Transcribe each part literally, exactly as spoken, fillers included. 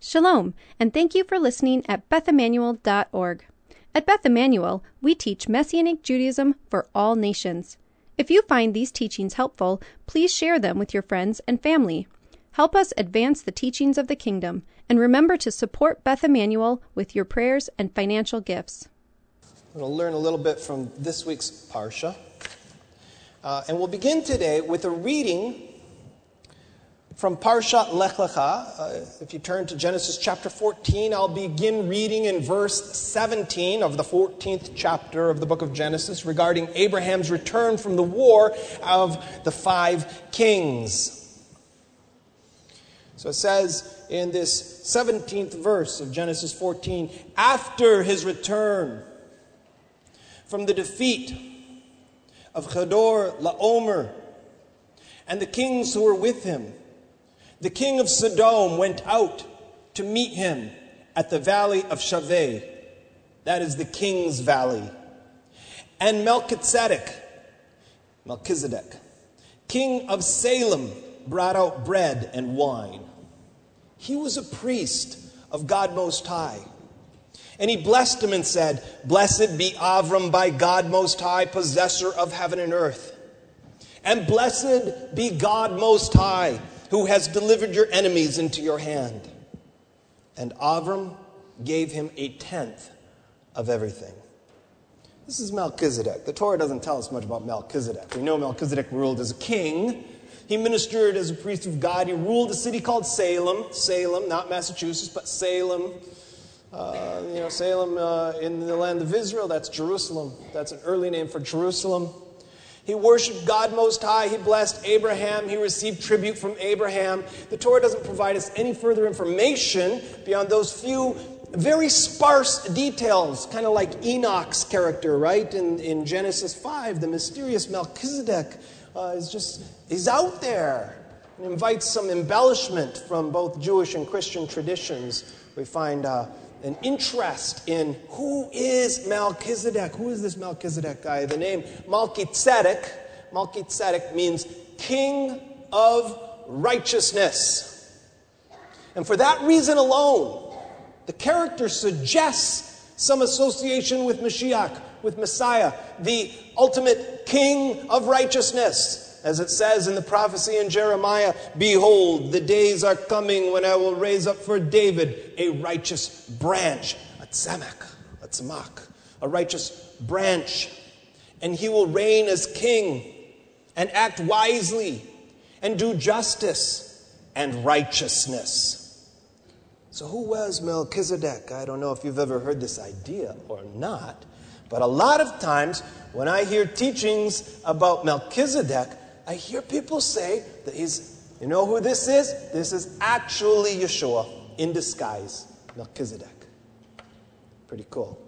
Shalom, and thank you for listening at Beth Emanuel dot org. At Beth Emanuel, we teach Messianic Judaism for all nations. If you find these teachings helpful, please share them with your friends and family. Help us advance the teachings of the kingdom, and remember to support Beth Emanuel with your prayers and financial gifts. We're going to learn a little bit from this week's Parsha. Uh, and we'll begin today with a reading from Parshat Lech Lecha. Uh, if you turn to Genesis chapter fourteen, I'll begin reading in verse seventeen of the fourteenth chapter of the book of Genesis regarding Abraham's return from the war of the five kings. So it says in this seventeenth verse of Genesis fourteen, after his return from the defeat of Chedor Laomer and the kings who were with him, the king of Sodom went out to meet him at the valley of Shaveh. That is the king's valley. And Melchizedek, Melchizedek, king of Salem, brought out bread and wine. He was a priest of God Most High. And he blessed him and said, "Blessed be Avram by God Most High, possessor of heaven and earth. And blessed be God Most High, who has delivered your enemies into your hand." And Avram gave him a tenth of everything. This is Melchizedek. The Torah doesn't tell us much about Melchizedek. We know Melchizedek ruled as a king. He ministered as a priest of God. He ruled a city called Salem. Salem, not Massachusetts, but Salem. Uh, you know, Salem uh, in the land of Israel, that's Jerusalem. That's an early name for Jerusalem. He worshiped God Most High. He blessed Abraham. He received tribute from Abraham. The Torah doesn't provide us any further information beyond those few very sparse details, kind of like Enoch's character, right? In, in Genesis five, the mysterious Melchizedek uh, is just, he's out there. It invites some embellishment from both Jewish and Christian traditions. We find uh, an interest in who is Melchizedek. Who is this Melchizedek guy? The name Melchizedek, Melchizedek means king of righteousness. And for that reason alone, the character suggests some association with Mashiach, with Messiah, the ultimate king of righteousness. As it says in the prophecy in Jeremiah, "Behold, the days are coming when I will raise up for David a righteous branch," a tzemek, a tzemach, a righteous branch. "And he will reign as king and act wisely and do justice and righteousness." So who was Melchizedek? I don't know if you've ever heard this idea or not, but a lot of times when I hear teachings about Melchizedek, I hear people say that he's, you know who this is? This is actually Yeshua in disguise, Melchizedek. Pretty cool.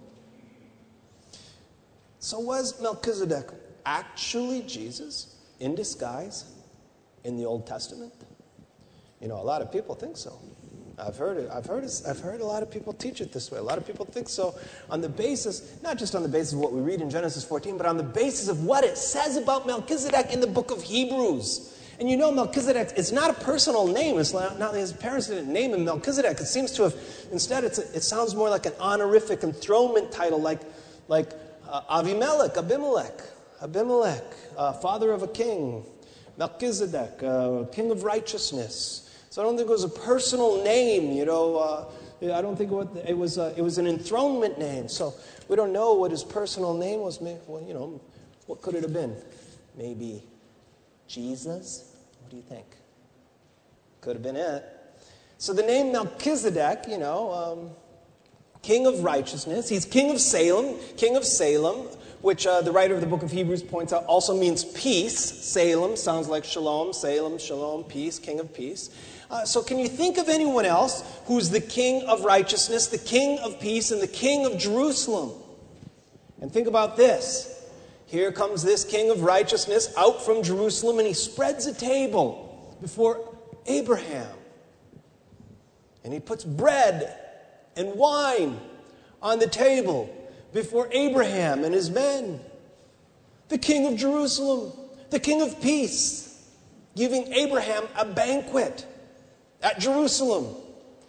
So was Melchizedek actually Jesus in disguise in the Old Testament? You know, a lot of people think so. I've heard it. I've heard it. I've heard a lot of people teach it this way. A lot of people think so on the basis, not just on the basis of what we read in Genesis fourteen, but on the basis of what it says about Melchizedek in the book of Hebrews. And you know, Melchizedek, it's not a personal name. It's not, not his parents didn't name him Melchizedek. It seems to have, instead, it's a, it sounds more like an honorific enthronement title, like, like uh, Avimelech, Abimelech, Abimelech, uh, father of a king, Melchizedek, uh, king of righteousness. So I don't think it was a personal name, you know. Uh, I don't think it was uh, it was an enthronement name. So we don't know what his personal name was. Well, you know, what could it have been? Maybe Jesus? What do you think? Could have been it. So the name Melchizedek, you know, um, king of righteousness. He's king of Salem, king of Salem, which uh, the writer of the book of Hebrews points out also means peace. Salem sounds like shalom. Salem, shalom, peace, king of peace. Uh, so can you think of anyone else who's the king of righteousness, the king of peace, and the king of Jerusalem? And think about this. Here comes this king of righteousness out from Jerusalem, and he spreads a table before Abraham. And he puts bread and wine on the table before Abraham and his men. The king of Jerusalem, the king of peace, giving Abraham a banquet at Jerusalem.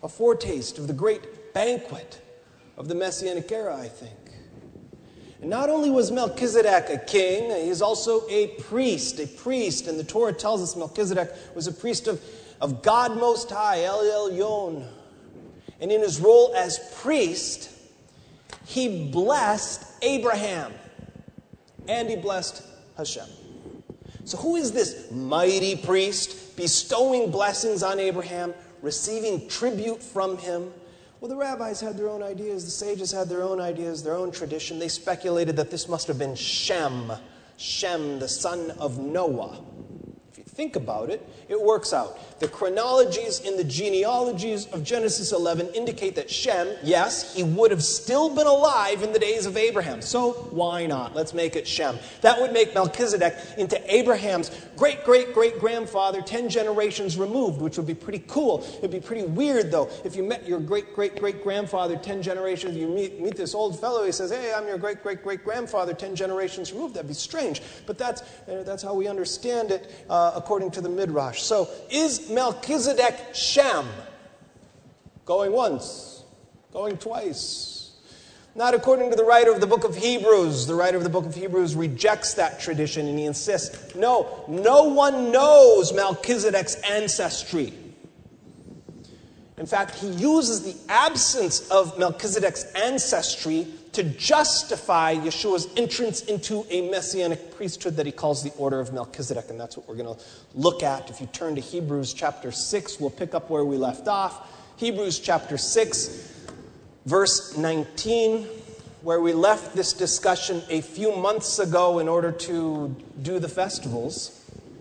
a foretaste of the great banquet of the Messianic era, I think. And not only was Melchizedek a king, he's also a priest, a priest. And the Torah tells us Melchizedek was a priest of, of God Most High, El Elyon. And in his role as priest, he blessed Abraham. And he blessed Hashem. So who is this mighty priest bestowing blessings on Abraham, receiving tribute from him? Well, the rabbis had their own ideas. The sages had their own ideas, their own tradition. They speculated that this must have been Shem. Shem, the son of Noah. If you think about it, it works out. The chronologies in the genealogies of Genesis eleven indicate that Shem, yes, he would have still been alive in the days of Abraham. So why not? Let's make it Shem. That would make Melchizedek into Abraham's great-great-great-grandfather ten generations removed, which would be pretty cool. It'd be pretty weird, though, if you met your great-great-great-grandfather ten generations, you meet, meet this old fellow, he says, hey, I'm your great-great-great-grandfather ten generations removed. That'd be strange. But that's, uh, that's how we understand it uh, according to the Midrash. So, is Melchizedek Shem? Going once, going twice. Not according to the writer of the book of Hebrews. The writer of the book of Hebrews rejects that tradition and he insists, no, no one knows Melchizedek's ancestry. In fact, he uses the absence of Melchizedek's ancestry to justify Yeshua's entrance into a messianic priesthood that he calls the order of Melchizedek. And that's what we're going to look at. If you turn to Hebrews chapter six, we'll pick up where we left off. Hebrews chapter six, verse nineteen, where we left this discussion a few months ago in order to do the festivals.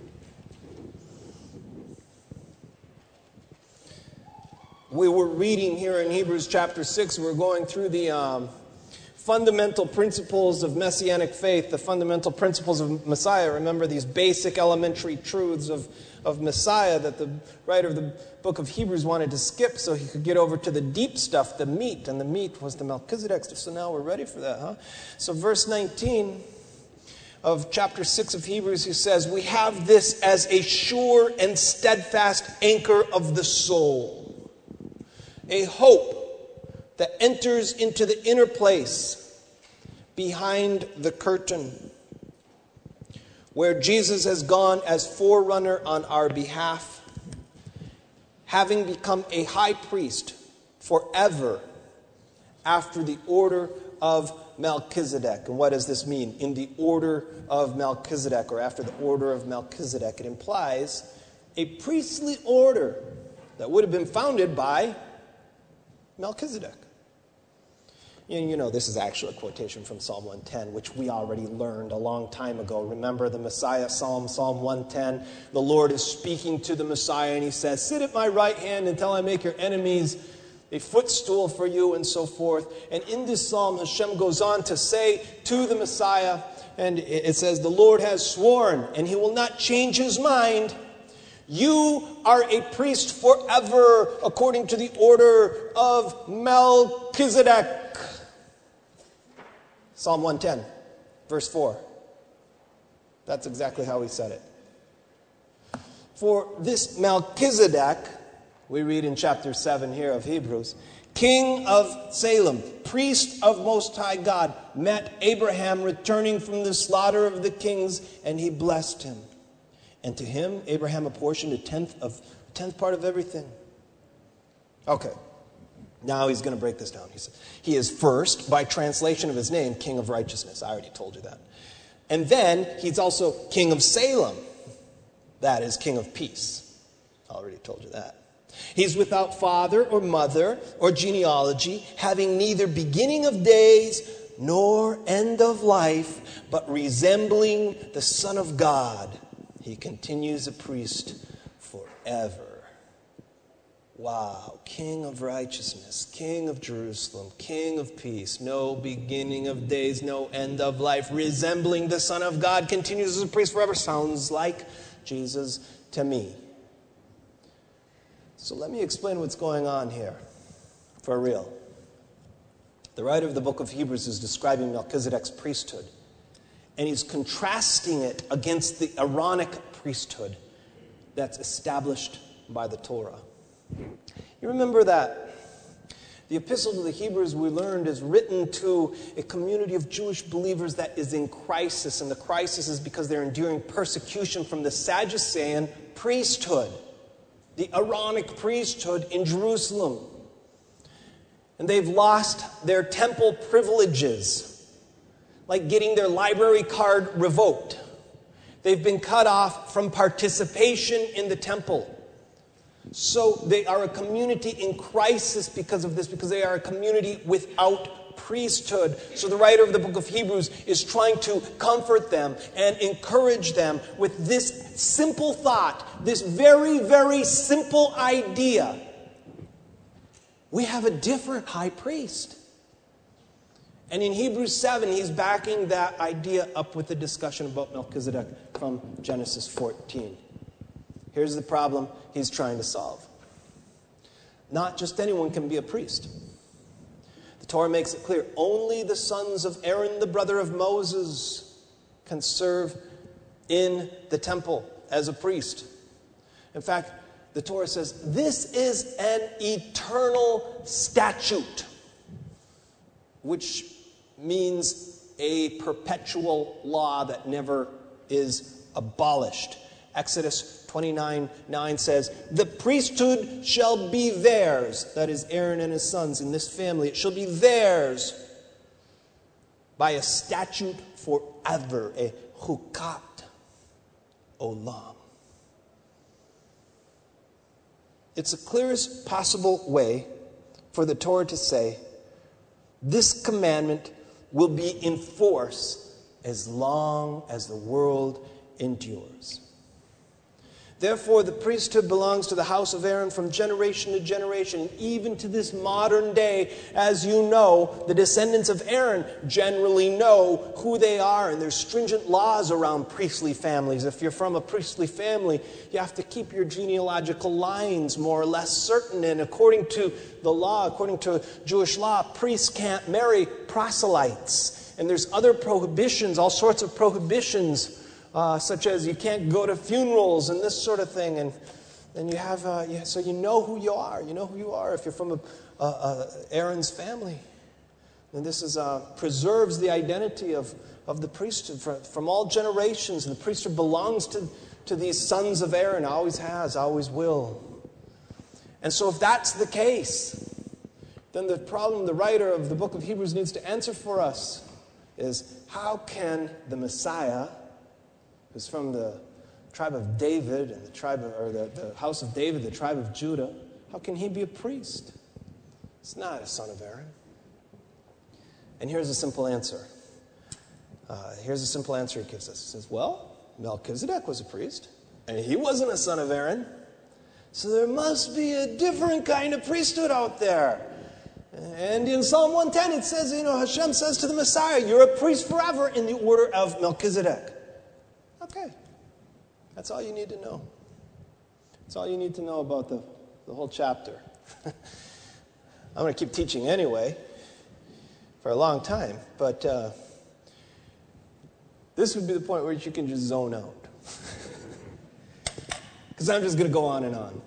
We were reading here in Hebrews chapter six, we're going through the um, fundamental principles of Messianic faith, the fundamental principles of Messiah. Remember these basic elementary truths of, of Messiah that the writer of the book of Hebrews wanted to skip so he could get over to the deep stuff, the meat, and the meat was the Melchizedek stuff. So now we're ready for that, huh? So verse nineteen of chapter six of Hebrews, he says, we have this as a sure and steadfast anchor of the soul. A hope that enters into the inner place behind the curtain, where Jesus has gone as forerunner on our behalf, having become a high priest forever after the order of Melchizedek. And what does this mean? In the order of Melchizedek, or after the order of Melchizedek, it implies a priestly order that would have been founded by Melchizedek. And you know, this is actually a quotation from Psalm one ten, which we already learned a long time ago. Remember the Messiah Psalm, Psalm one ten? The Lord is speaking to the Messiah, and he says, sit at my right hand until I make your enemies a footstool for you, and so forth. And in this psalm, Hashem goes on to say to the Messiah, and it says, the Lord has sworn, and he will not change his mind. You are a priest forever according to the order of Melchizedek. Psalm one ten, verse four. That's exactly how he said it. For this Melchizedek, we read in chapter seven here of Hebrews, king of Salem, priest of Most High God, met Abraham returning from the slaughter of the kings, and he blessed him. And to him, Abraham apportioned a tenth of tenth part of everything. Okay. Now he's going to break this down. He says, he is first, by translation of his name, King of Righteousness. I already told you that. And then he's also King of Salem. That is King of Peace. I already told you that. He's without father or mother or genealogy, having neither beginning of days nor end of life, but resembling the Son of God. He continues a priest forever. Wow. King of righteousness, King of Jerusalem, King of peace, no beginning of days, no end of life, resembling the Son of God, continues as a priest forever. Sounds like Jesus to me. So let me explain what's going on here. For real. The writer of the book of Hebrews is describing Melchizedek's priesthood. And he's contrasting it against the Aaronic priesthood that's established by the Torah. You remember that the Epistle to the Hebrews, we learned, is written to a community of Jewish believers that is in crisis. And the crisis is because they're enduring persecution from the Sadducean priesthood, the Aaronic priesthood in Jerusalem. And they've lost their temple privileges, like getting their library card revoked. They've been cut off from participation in the temple. So they are a community in crisis because of this, because they are a community without priesthood. So the writer of the book of Hebrews is trying to comfort them and encourage them with this simple thought, this very, very simple idea. We have a different high priest. And in Hebrews seven, he's backing that idea up with the discussion about Melchizedek from Genesis fourteen. Here's the problem he's trying to solve. Not just anyone can be a priest. The Torah makes it clear, only the sons of Aaron, the brother of Moses, can serve in the temple as a priest. In fact, the Torah says, this is an eternal statute, which means a perpetual law that never is abolished. Exodus twenty-nine nine says, the priesthood shall be theirs, that is Aaron and his sons in this family, it shall be theirs by a statute forever, a chukat olam. It's the clearest possible way for the Torah to say, this commandment will be in force as long as the world endures. Therefore, the priesthood belongs to the house of Aaron from generation to generation, even to this modern day. As you know, the descendants of Aaron generally know who they are, and there's stringent laws around priestly families. If you're from a priestly family, you have to keep your genealogical lines more or less certain, and according to the law, according to Jewish law, priests can't marry proselytes. And there's other prohibitions, all sorts of prohibitions, Uh, such as you can't go to funerals and this sort of thing, and and you have uh, yeah, so you know who you are. You know who you are if you're from a, a, a Aaron's family, and this is uh, preserves the identity of of the priesthood for, from all generations. And the priesthood belongs to to these sons of Aaron. Always has, always will. And so, if that's the case, then the problem the writer of the book of Hebrews needs to answer for us is, how can the Messiah, who's from the tribe of David, and the tribe of, or the, the house of David, the tribe of Judah, how can he be a priest? He's not a son of Aaron. And here's a simple answer. Uh, here's a simple answer he gives us. He says, well, Melchizedek was a priest, and he wasn't a son of Aaron. So there must be a different kind of priesthood out there. And in Psalm one ten, it says, you know, Hashem says to the Messiah, you're a priest forever in the order of Melchizedek. Okay, that's all you need to know. That's all you need to know about the, the whole chapter. I'm going to keep teaching anyway for a long time, but uh, this would be the point where you can just zone out. Because I'm just going to go on and on.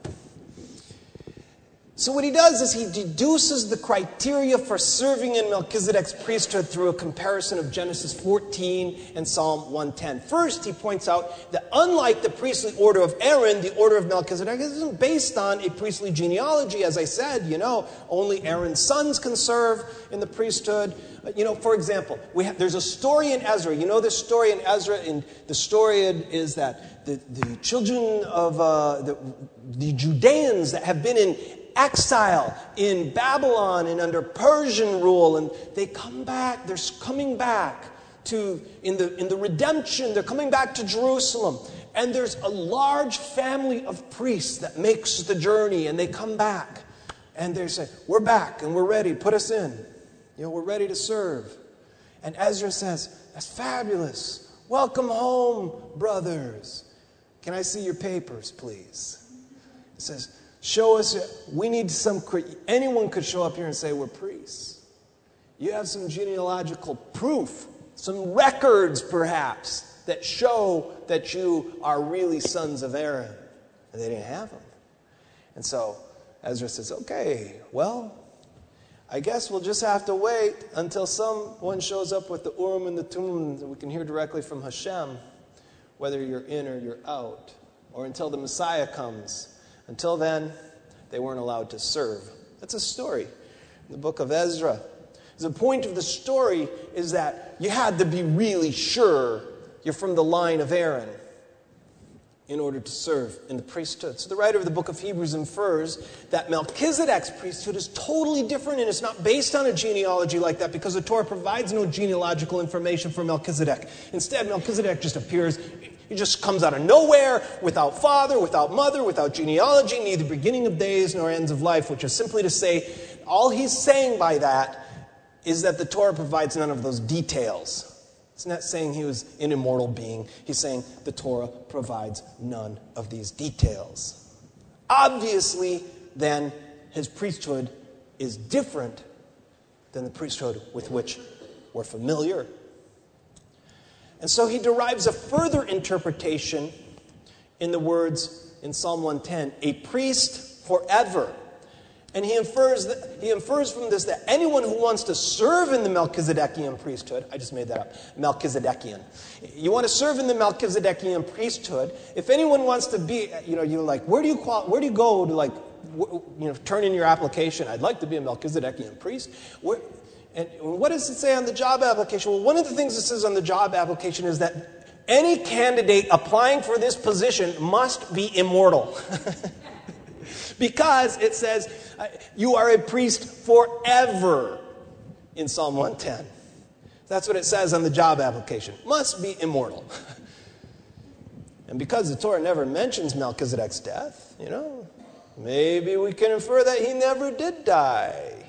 So what he does is he deduces the criteria for serving in Melchizedek's priesthood through a comparison of Genesis fourteen and Psalm one ten. First, he points out that unlike the priestly order of Aaron, the order of Melchizedek isn't based on a priestly genealogy. As I said, you know, only Aaron's sons can serve in the priesthood. You know, for example, we have, there's a story in Ezra. You know this story in Ezra, and the story is that the, the children of uh, the, the Judeans that have been in exile in Babylon and under Persian rule, and they come back, they're coming back to, in the, in the redemption, they're coming back to Jerusalem. And there's a large family of priests that makes the journey, and they come back. And they say, we're back and we're ready, put us in. You know, we're ready to serve. And Ezra says, that's fabulous. Welcome home, brothers. Can I see your papers, please? It says, show us, we need some, anyone could show up here and say we're priests. You have some genealogical proof, some records perhaps, that show that you are really sons of Aaron. And they didn't have them. And so Ezra says, okay, well, I guess we'll just have to wait until someone shows up with the Urim and the Tumim that we can hear directly from Hashem, whether you're in or you're out, or until the Messiah comes. Until then, they weren't allowed to serve. That's a story in the book of Ezra. The point of the story is that you had to be really sure you're from the line of Aaron in order to serve in the priesthood. So the writer of the book of Hebrews infers that Melchizedek's priesthood is totally different, and it's not based on a genealogy like that because the Torah provides no genealogical information for Melchizedek. Instead, Melchizedek just appears, he just comes out of nowhere, without father, without mother, without genealogy, neither beginning of days nor ends of life, which is simply to say, all he's saying by that is that the Torah provides none of those details. It's not saying he was an immortal being. He's saying the Torah provides none of these details. Obviously, then, his priesthood is different than the priesthood with which we're familiar. And so he derives a further interpretation in the words in Psalm one ten, a priest forever. And he infers, that, he infers from this that anyone who wants to serve in the Melchizedekian priesthood, I just made that up, Melchizedekian. You want to serve in the Melchizedekian priesthood, if anyone wants to be, you know, you're like, where do you qual- where do you go to like, w- you know, turn in your application? I'd like to be a Melchizedekian priest. Where, and what does it say on the job application? Well, one of the things it says on the job application is that any candidate applying for this position must be immortal. Because it says, you are a priest forever in Psalm one ten. That's what it says on the job application. Must be immortal. And because the Torah never mentions Melchizedek's death, you know, maybe we can infer that he never did die.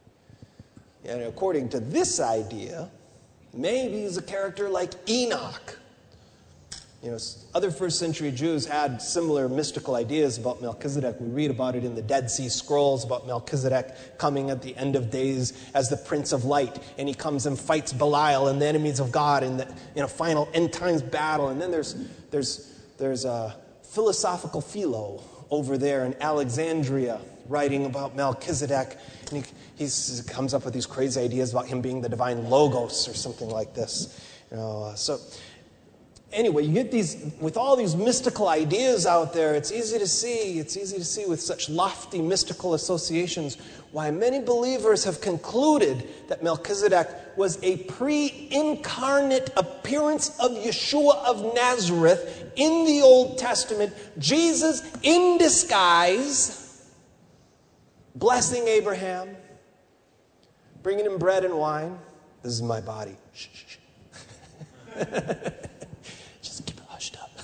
And according to this idea, maybe he's a character like Enoch. You know, other first century Jews had similar mystical ideas about Melchizedek. We read about it in the Dead Sea Scrolls, about Melchizedek coming at the end of days as the Prince of Light. And he comes and fights Belial and the enemies of God in, the, in a final end times battle. And then there's, there's, there's a philosophical Philo over there in Alexandria writing about Melchizedek. And he he's, he comes up with these crazy ideas about him being the divine Logos or something like this. You know, uh, so... Anyway, you get these, with all these mystical ideas out there, it's easy to see, it's easy to see with such lofty mystical associations why many believers have concluded that Melchizedek was a pre-incarnate appearance of Yeshua of Nazareth in the Old Testament, Jesus in disguise, blessing Abraham, bringing him bread and wine. This is my body. Shh, shh, shh. Just keep it hushed up.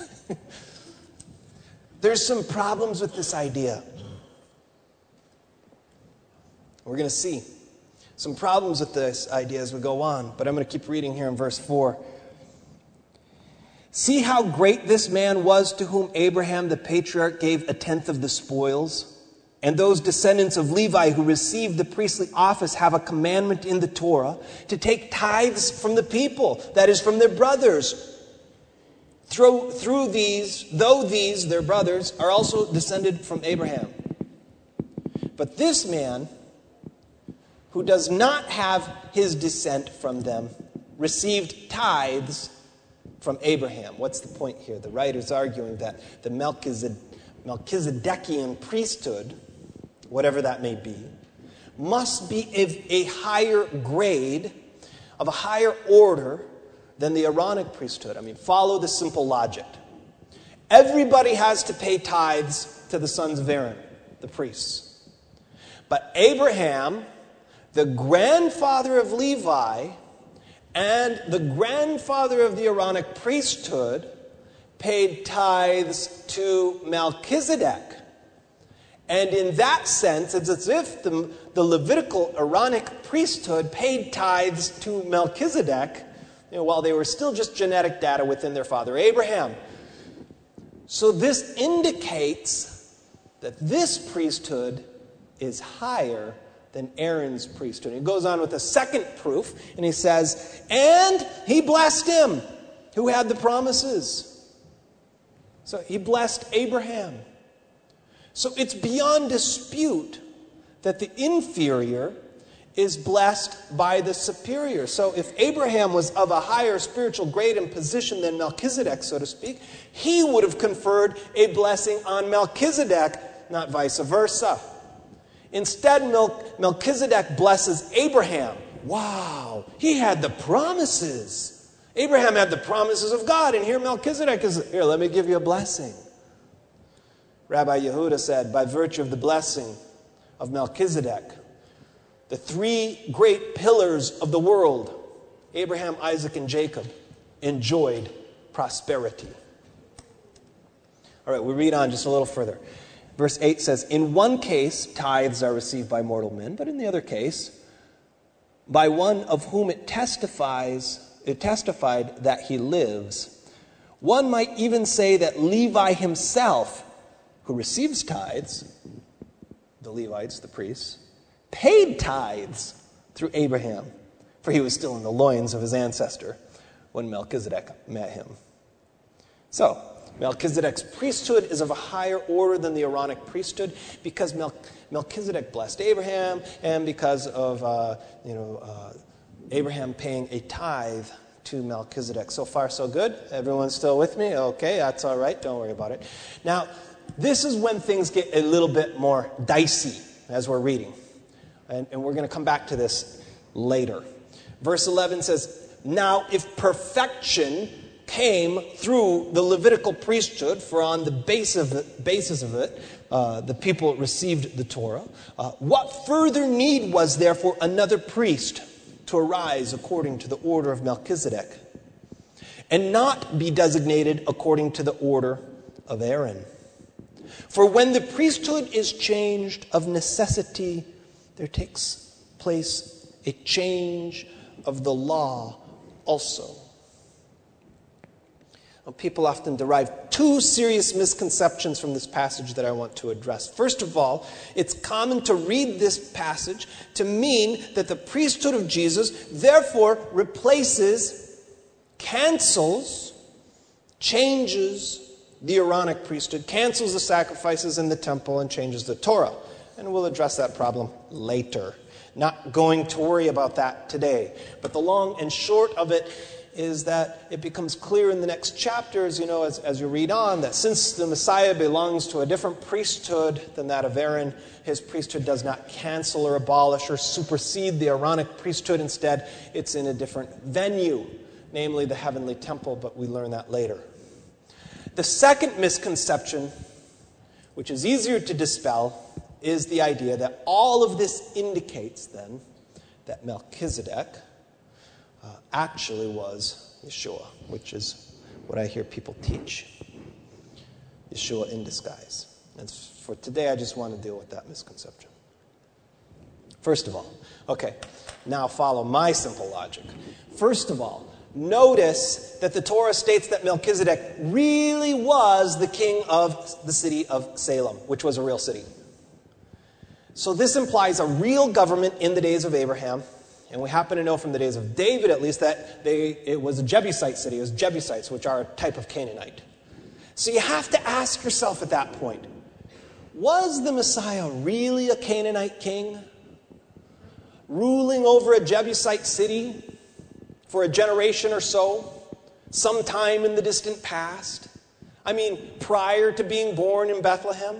There's some problems with this idea. We're going to see some problems with this idea as we go on, but I'm going to keep reading here in verse four. See how great this man was to whom Abraham the patriarch gave a tenth of the spoils. And those descendants of Levi who received the priestly office have a commandment in the Torah to take tithes from the people, that is, from their brothers. Through, through these, though these, their brothers, are also descended from Abraham. But this man, who does not have his descent from them, received tithes from Abraham. What's the point here? The writer's arguing that the Melchizedek, Melchizedekian priesthood, whatever that may be, must be of a higher grade, of a higher order than the Aaronic priesthood. I mean, follow the simple logic. Everybody has to pay tithes to the sons of Aaron, the priests. But Abraham, the grandfather of Levi, and the grandfather of the Aaronic priesthood, paid tithes to Melchizedek. And in that sense, it's as if the, the Levitical Aaronic priesthood paid tithes to Melchizedek, you know, while they were still just genetic data within their father Abraham. So this indicates that this priesthood is higher than Aaron's priesthood. He goes on with a second proof, and he says, and he blessed him who had the promises. So he blessed Abraham. So it's beyond dispute that the inferior is blessed by the superior. So if Abraham was of a higher spiritual grade and position than Melchizedek, so to speak, he would have conferred a blessing on Melchizedek, not vice versa. Instead, Mel- Melchizedek blesses Abraham. Wow, he had the promises. Abraham had the promises of God, and here Melchizedek is, here, let me give you a blessing. Rabbi Yehuda said, by virtue of the blessing of Melchizedek, the three great pillars of the world, Abraham, Isaac, and Jacob, enjoyed prosperity. All right, we read on just a little further. Verse eight says, in one case, tithes are received by mortal men, but in the other case, by one of whom it testifies, it testified that he lives. One might even say that Levi himself, who receives tithes, the Levites, the priests, paid tithes through Abraham, for he was still in the loins of his ancestor when Melchizedek met him. So, Melchizedek's priesthood is of a higher order than the Aaronic priesthood because Mel- Melchizedek blessed Abraham, and because of uh, you know uh, Abraham paying a tithe to Melchizedek. So far, so good. Everyone's still with me? Okay, that's all right. Don't worry about it. Now, this is when things get a little bit more dicey as we're reading. And, and we're going to come back to this later. Verse eleven says, now if perfection came through the Levitical priesthood, for on the base of it, basis of it, uh, the people received the Torah, uh, what further need was there for another priest to arise according to the order of Melchizedek, and not be designated according to the order of Aaron? For when the priesthood is changed of necessity, there takes place a change of the law also. Well, people often derive two serious misconceptions from this passage that I want to address. First of all, it's common to read this passage to mean that the priesthood of Jesus therefore replaces, cancels, changes the Aaronic priesthood, cancels the sacrifices in the temple, and changes the Torah. And we'll address that problem later. Not going to worry about that today. But the long and short of it is that it becomes clear in the next chapters, you know, as, as you read on, that since the Messiah belongs to a different priesthood than that of Aaron, his priesthood does not cancel or abolish or supersede the Aaronic priesthood. Instead, it's in a different venue, namely the heavenly temple, but we learn that later. The second misconception, which is easier to dispel, is the idea that all of this indicates, then, that Melchizedek uh, actually was Yeshua, which is what I hear people teach. Yeshua in disguise. And for today, I just want to deal with that misconception. First of all, okay, now follow my simple logic. First of all, notice that the Torah states that Melchizedek really was the king of the city of Salem, which was a real city. So this implies a real government in the days of Abraham, and we happen to know from the days of David at least that they, it was a Jebusite city. It was Jebusites, which are a type of Canaanite. So you have to ask yourself at that point, was the Messiah really a Canaanite king, ruling over a Jebusite city for a generation or so, sometime in the distant past? I mean, prior to being born in Bethlehem?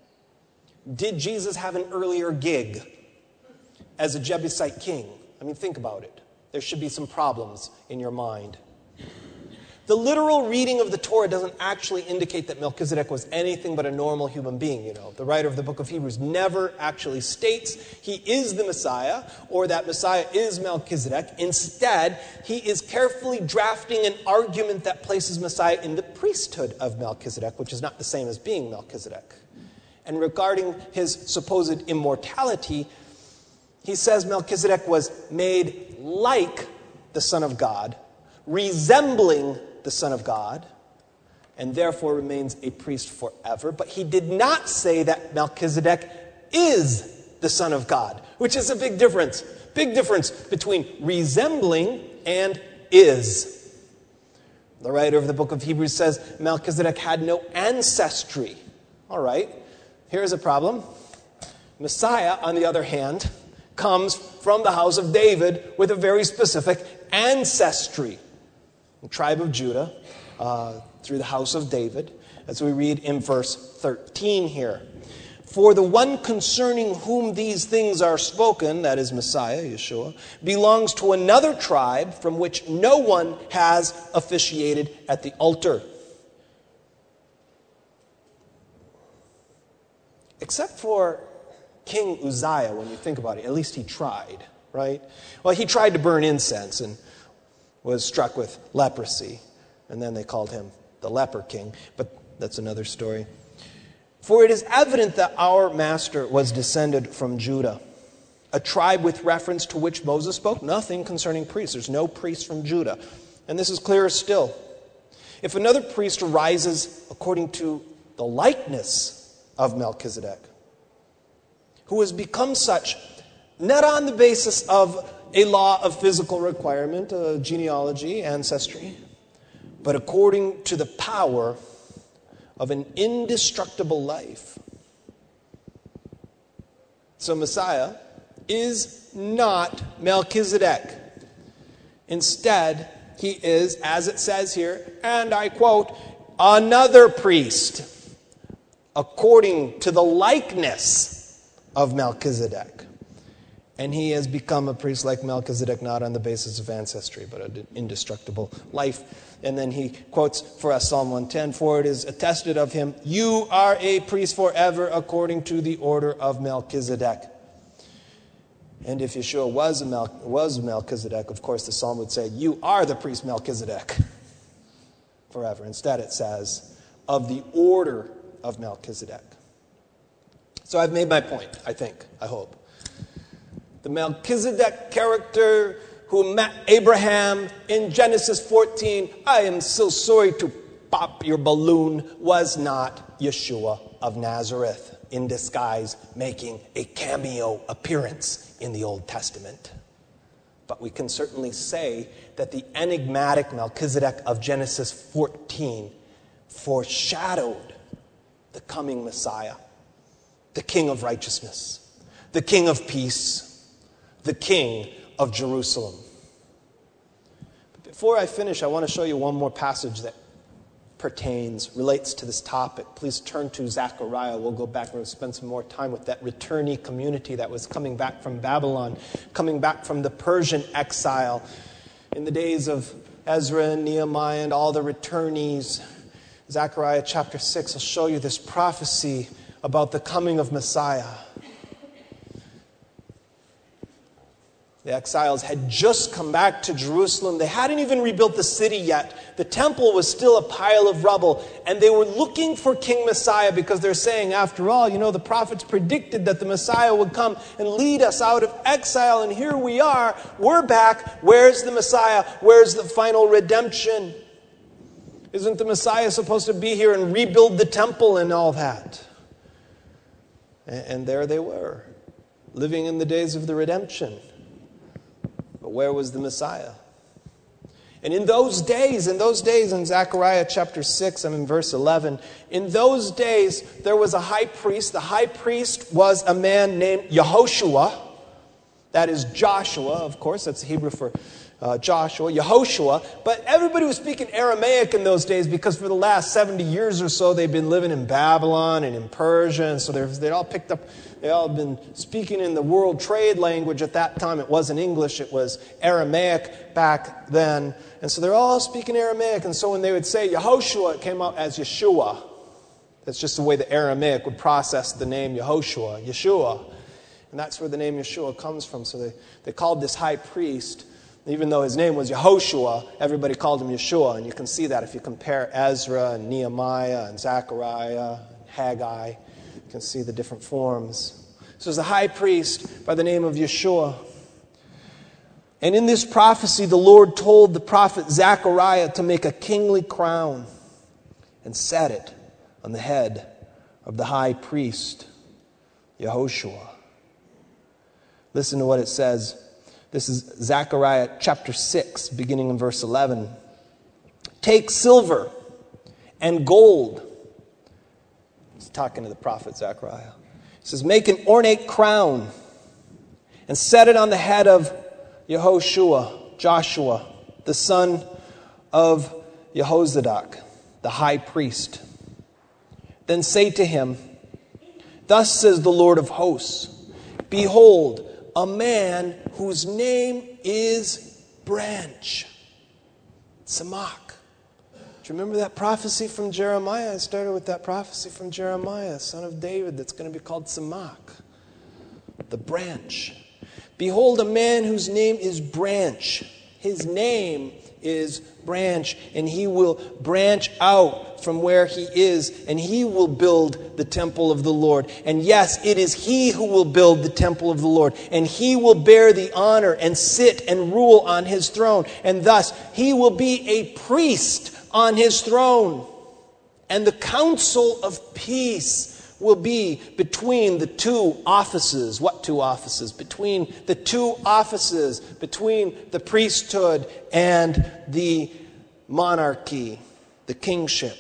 Did Jesus have an earlier gig as a Jebusite king? I mean, think about it. There should be some problems in your mind. The literal reading of the Torah doesn't actually indicate that Melchizedek was anything but a normal human being, you know. The writer of the book of Hebrews never actually states he is the Messiah or that Messiah is Melchizedek. Instead, he is carefully drafting an argument that places Messiah in the priesthood of Melchizedek, which is not the same as being Melchizedek. And regarding his supposed immortality, he says Melchizedek was made like the Son of God, resembling the Son of God, and therefore remains a priest forever. But he did not say that Melchizedek is the Son of God, which is a big difference. Big difference between resembling and is. The writer of the book of Hebrews says Melchizedek had no ancestry. All right. here's a problem. Messiah, on the other hand, comes from the house of David with a very specific ancestry. The tribe of Judah, uh, through the house of David, as we read in verse thirteen here. For the one concerning whom these things are spoken, that is Messiah, Yeshua, belongs to another tribe from which no one has officiated at the altar. Except for King Uzziah, when you think about it, at least he tried, right? Well, he tried to burn incense and was struck with leprosy. And then they called him the leper king. But that's another story. For it is evident that our master was descended from Judah, a tribe with reference to which Moses spoke nothing concerning priests. There's no priest from Judah. And this is clearer still. If another priest arises according to the likeness of Melchizedek, who has become such, not on the basis of a law of physical requirement, a genealogy, ancestry, but according to the power of an indestructible life. So Messiah is not Melchizedek. Instead, he is, as it says here, and I quote, another priest, according to the likeness of Melchizedek. And he has become a priest like Melchizedek, not on the basis of ancestry, but an indestructible life. And then he quotes for us Psalm one ten, for it is attested of him, you are a priest forever according to the order of Melchizedek. And if Yeshua was, a Mel- was Melchizedek, of course the psalm would say, you are the priest Melchizedek forever. Instead it says, of the order of Melchizedek. So I've made my point, I think, I hope. The Melchizedek character who met Abraham in Genesis fourteen, I am so sorry to pop your balloon, was not Yeshua of Nazareth in disguise, making a cameo appearance in the Old Testament. But we can certainly say that the enigmatic Melchizedek of Genesis fourteen foreshadowed the coming Messiah, the King of righteousness, the King of peace, the King of Jerusalem. But before I finish, I want to show you one more passage that pertains, relates to this topic. Please turn to Zechariah. We'll go back and we'll spend some more time with that returnee community that was coming back from Babylon, coming back from the Persian exile in the days of Ezra and Nehemiah and all the returnees. Zechariah chapter six will show you this prophecy about the coming of Messiah. The exiles had just come back to Jerusalem. They hadn't even rebuilt the city yet. The temple was still a pile of rubble. And they were looking for King Messiah because they're saying, after all, you know, the prophets predicted that the Messiah would come and lead us out of exile. And here we are. We're back. Where's the Messiah? Where's the final redemption? Isn't the Messiah supposed to be here and rebuild the temple and all that? And there they were, living in the days of the redemption. But where was the Messiah? And in those days, in those days in Zechariah chapter six, I'm in verse eleven, in those days there was a high priest. The high priest was a man named Yehoshua. That is Joshua, of course, that's Hebrew for uh, Joshua, Yehoshua. But everybody was speaking Aramaic in those days because for the last seventy years or so they've been living in Babylon and in Persia. And so they'd all picked up, they all been speaking in the world trade language at that time. It wasn't English, it was Aramaic back then. And so they're all speaking Aramaic. And so when they would say Yehoshua, it came out as Yeshua. That's just the way the Aramaic would process the name Yehoshua, Yeshua. And that's where the name Yeshua comes from. So they, they called this high priest, even though his name was Yehoshua, everybody called him Yeshua. And you can see that if you compare Ezra and Nehemiah and Zechariah and Haggai. You can see the different forms. So there's a high priest by the name of Yeshua. And in this prophecy, the Lord told the prophet Zechariah to make a kingly crown and set it on the head of the high priest, Yehoshua. Listen to what it says. This is Zechariah chapter six, beginning in verse eleven. Take silver and gold. He's talking to the prophet Zechariah. He says, make an ornate crown and set it on the head of Yehoshua, Joshua, the son of Jehozadak, the high priest. Then say to him, thus says the Lord of hosts, behold, a man whose name is Branch. Samach. Do you remember that prophecy from Jeremiah? I started with that prophecy from Jeremiah, son of David, that's going to be called Samach, the branch. Behold, a man whose name is Branch. His name is Branch, and he will branch out from where he is, and he will build the temple of the Lord. And yes, it is he who will build the temple of the Lord, and he will bear the honor and sit and rule on his throne. And thus, he will be a priest on his throne. And the council of peace will be between the two offices. What two offices? Between the two offices, between the priesthood and the monarchy, the kingship.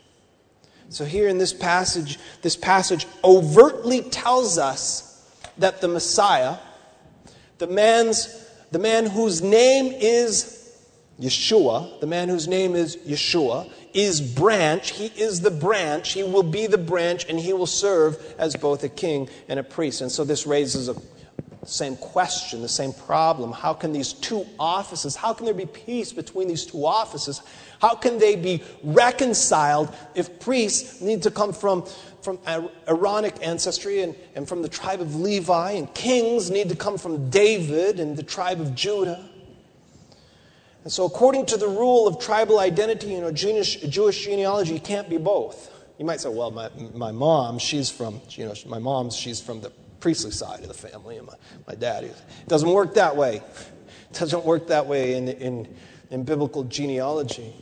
So here in this passage, this passage overtly tells us that the Messiah, the man's, the man whose name is Yeshua, the man whose name is Yeshua, is Branch. He is the branch. He will be the branch, and he will serve as both a king and a priest. And so this raises a same question, the same problem. How can these two offices, how can there be peace between these two offices? How can they be reconciled if priests need to come from, from Aaronic ancestry and, and from the tribe of Levi, and kings need to come from David and the tribe of Judah? And so according to the rule of tribal identity, you know, Jewish, Jewish genealogy, you can't be both. You might say, well, my, my mom, she's from, you know, my mom's, she's from the priestly side of the family, and my, my dad. It doesn't work that way. It doesn't work that way in, in, in biblical genealogy.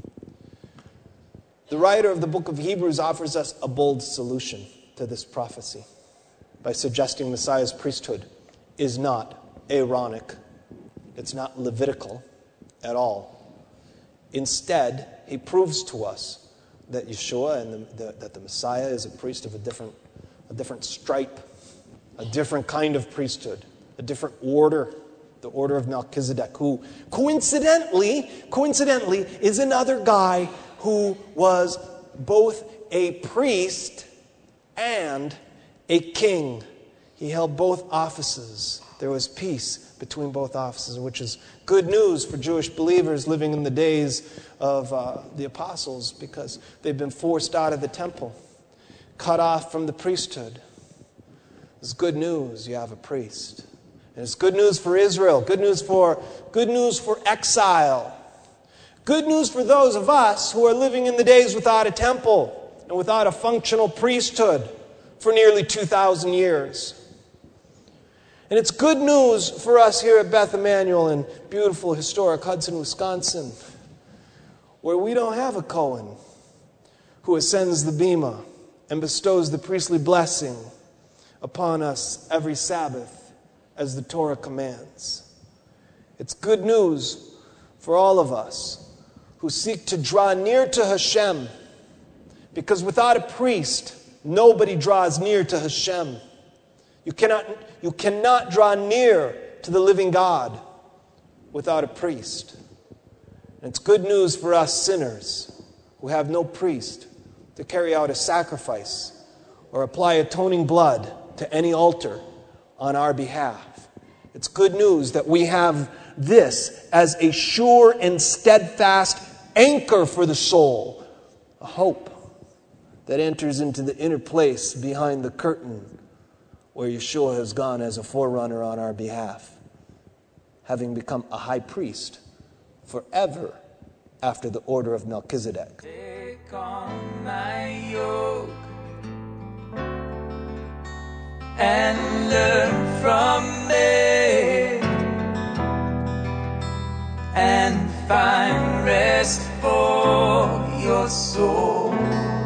The writer of the book of Hebrews offers us a bold solution to this prophecy by suggesting Messiah's priesthood is not Aaronic. It's not Levitical at all. Instead, he proves to us that Yeshua and the, the, that the Messiah is a priest of a different, a different stripe, a different kind of priesthood, a different order, the order of Melchizedek, who coincidentally, coincidentally is another guy who was both a priest and a king. He held both offices. There was peace between both offices, which is good news for Jewish believers living in the days of uh, the apostles, because they've been forced out of the temple, cut off from the priesthood. It's good news. You have a priest. And it's good news for Israel. Good news for, good news for exile. Good news for those of us who are living in the days without a temple and without a functional priesthood for nearly two thousand years. And it's good news for us here at Beth Emmanuel in beautiful, historic Hudson, Wisconsin, where we don't have a Cohen who ascends the bema and bestows the priestly blessing upon us every Sabbath as the Torah commands. It's good news for all of us who seek to draw near to Hashem, because without a priest, nobody draws near to Hashem. You cannot, you cannot draw near to the living God without a priest. And it's good news for us sinners who have no priest to carry out a sacrifice or apply atoning blood to any altar on our behalf. It's good news that we have this as a sure and steadfast anchor for the soul, a hope that enters into the inner place behind the curtain where Yeshua has gone as a forerunner on our behalf, having become a high priest forever after the order of Melchizedek. Take on my yoke and learn from me, and find rest for your soul.